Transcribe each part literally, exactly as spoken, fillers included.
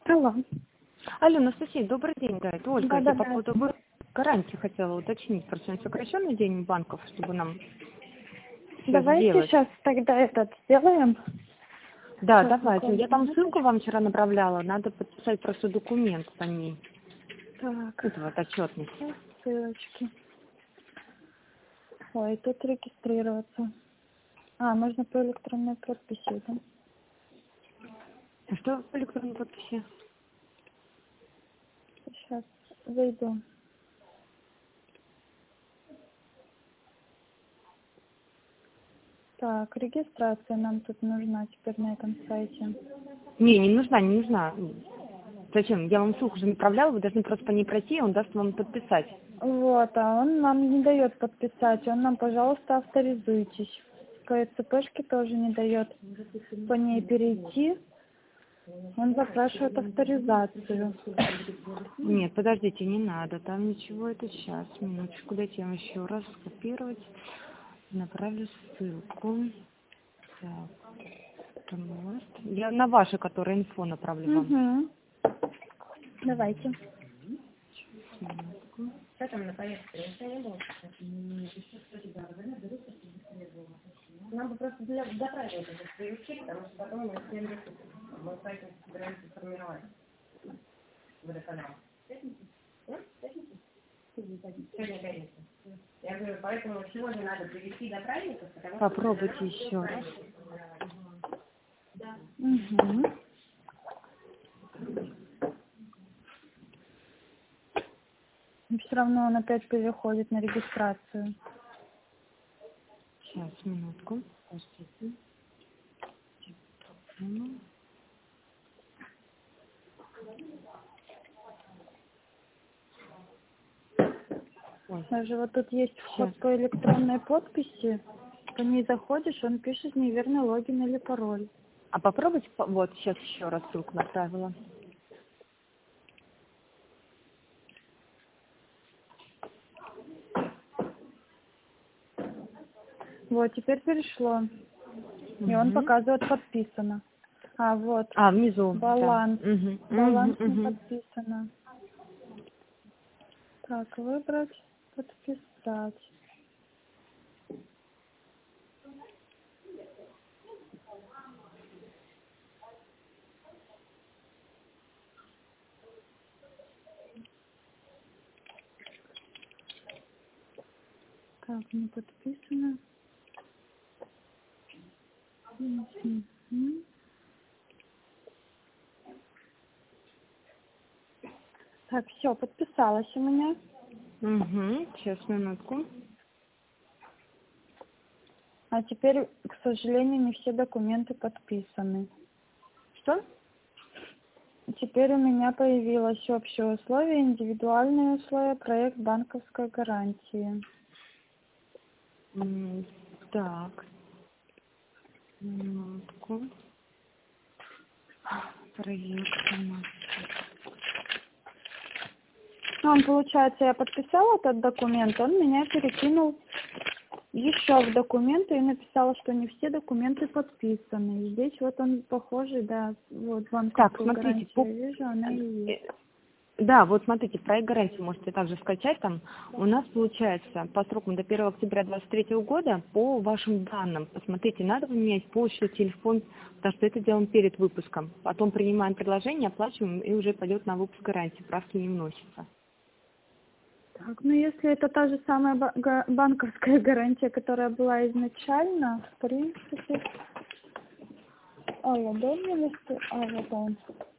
Алло. Алло, Анастасия, добрый день, да, это Ольга. Да, Я да, по да. поводу вы- гарантии хотела уточнить, про сегодня сокращенный день банков, чтобы нам все Давайте сделать. сейчас тогда этот сделаем. Да, Сейчас давайте. Я буквально там ссылку минуточку. вам вчера направляла, надо подписать просто документ по ней. Так, Это вот отчетность. сейчас ссылочки. Ой, тут регистрироваться. А, можно по электронной подписи, да? А что в электронной подписи? Сейчас зайду. Так, регистрация нам тут нужна теперь на этом сайте. Не, не нужна, не нужна. Зачем? Я вам ссылку уже направляла, вы должны просто по ней пройти, и он даст вам подписать. Вот, а он нам не дает подписать. Он нам, пожалуйста, авторизуйтесь. По ЦПшке тоже не дает по ней перейти. Он запрашивает авторизацию. Нет, подождите, не надо, там ничего, это сейчас, минуточку, дайте я вам еще раз скопировать, направлю ссылку. Так, пожалуйста. Я на ваше, которое инфо направлю вам. Угу. Давайте. Минутку. Нам бы просто для доправить это приучить, потому что потом мы всем мы поэтому собираемся сформировать водоканал. Сегодня пятница. Я говорю, поэтому сегодня надо привести до праздника, потому что... Попробуйте еще раз. Угу. Все равно он опять переходит на регистрацию. Сейчас, минутку. Подождите. Ну, ой, Даже вот тут есть вход сейчас. по электронной подписи. По ней заходишь, он пишет неверный логин или пароль. А попробуйте, по- вот, сейчас еще раз ссылку направила. Вот, теперь перешло. И он Угу. показывает подписано. А, вот, А, внизу, баланс. да. Угу. Баланс Угу, не угу. подписано. Так, выбрать, подписать. Так, не подписано. Мгм. Так, все, подписалась у меня. Угу. Сейчас, минутку. А теперь, к сожалению, не все документы подписаны. Что? Теперь у меня появилось общее условие, индивидуальные условия, проект банковской гарантии. М, Так. Минутку. Проект у нас. Ну, он, получается, я подписала этот документ, он меня перекинул еще в документы и написала, что не все документы подписаны. И здесь вот он похожий, да, вот Так, банковскую смотрите, гарантию по- я вижу, она и э, есть. да, вот смотрите, проект гарантии можете также скачать там. У нас получается по срокам до первого октября двадцать третьего года по вашим данным. Посмотрите, надо поменять почту, телефон, потому что это делаем перед выпуском. Потом принимаем предложение, оплачиваем и уже пойдет на выпуск гарантии, правки не вносятся. Так, ну если это та же самая ба- га- банковская гарантия, которая была изначально, в принципе... А, я дома листаю? А, вот он.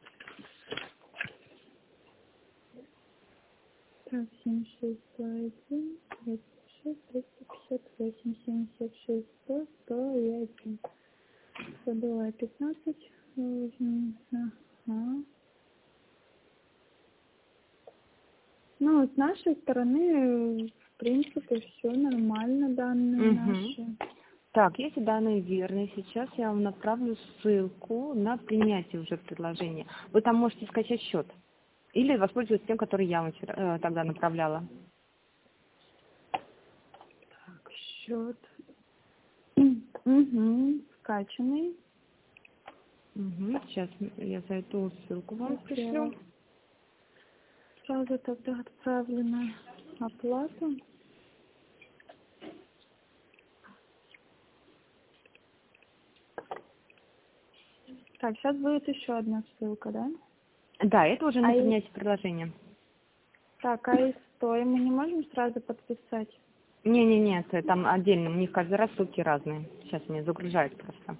Так, семь шесть сто один, двадцать шесть, триста пятьдесят восемь, семьдесят шесть, сто, сто и один. Садовая пятнадцать, Лужница. Ага. Ну, с нашей стороны, в принципе, все нормально, данные Угу. наши. Так, если данные верные, сейчас я вам направлю ссылку на принятие уже предложения. Вы там можете скачать счет. Или воспользоваться тем, который я вам вчера, э, тогда направляла. Так, счет. Угу, скачанный. Угу. Сейчас я зайду, ссылку вам Хотела. пришлю. Сразу тогда отправлю на оплату. Так, сейчас будет еще одна ссылка, да? Да, это уже А на и- принятие предложения. Так, а историю мы не можем сразу подписать? Не-не-не, это там отдельно, у них каждый раз ссылки разные. Сейчас мне загружают просто.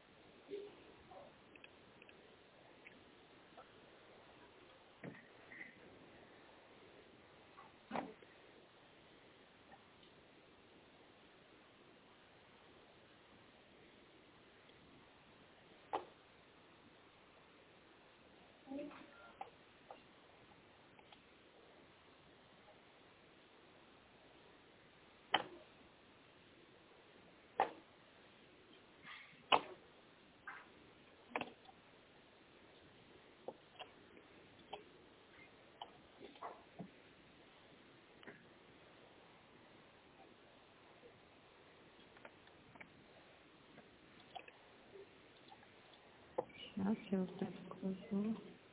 Сейчас я вот открою.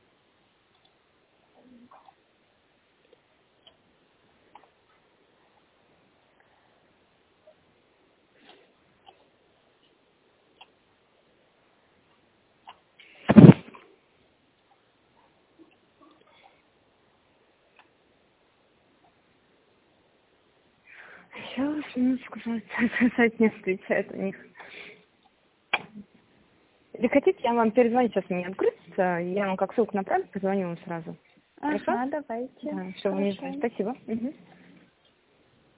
Сейчас, минуточку, сайт не встречает у них. Или хотите, я вам перезвоню, сейчас у меня открыться, я вам как ссылку направлю, позвоню вам сразу. Ага, Хорошо? давайте. Да, все, вы мне Хорошо. звоните. Спасибо. Мгм.